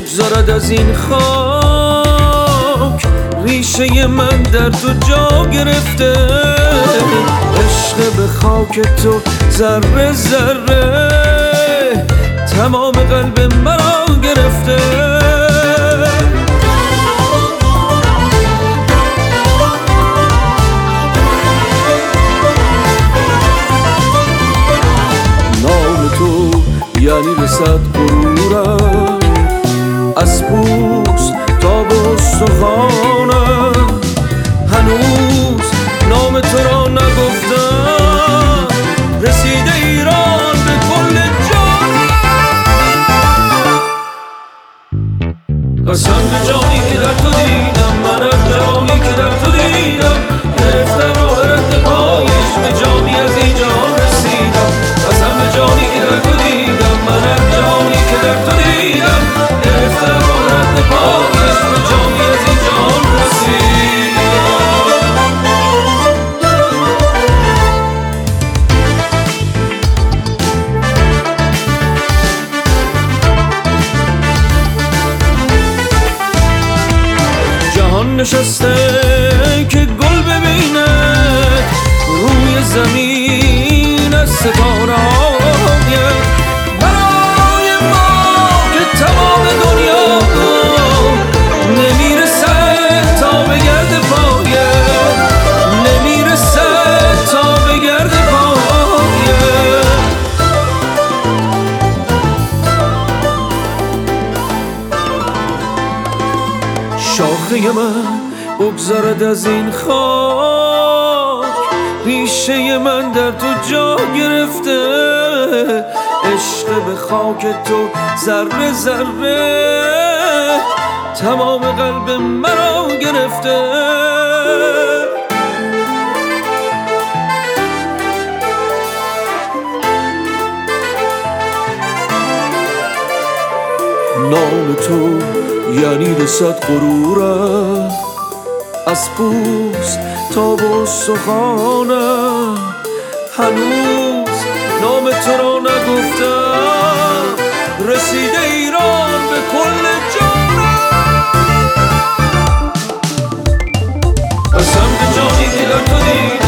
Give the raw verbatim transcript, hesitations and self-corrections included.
بگذارد از این خاک، ریشه من در تو جا گرفته. عشق به خاک تو ذره ذره تمام قلب مرا گرفته. نام تو یعنی رسد غرورم، از پوست تا به استخوانم. هنوز نام تو را نگفتم، رسیده ایران به کل جانم. قسم به جانی که در تو دیدم، من از جانی که در تو دیدم، گرفتم راه رد پایش، به جانی از این جهان رسیدم. قسم به جانی که در تو دیدم، من از جانی که در تو دیدم، گرفتم راه رد پایش، به جانی از این جهان رسیدم. جهان نشسته که گل ببینه روی زمین از ستاره های برای ما که تمام دنیا نمیرسه تا به گرد پایه، نمیرسه تا به گرد پایه. شاخه من بگذارد از این خاک، ریشه من در تو جا گرفته. عشق به خاک تو ذره ذره تمام قلب مرا گرفته. نام تو یعنی رسد غرورم، از پوست تا به استخوانم. هنوز نام تو را نگفتم، رسیده ایران به کل جانم. قسم به جانی که در تو دیدم،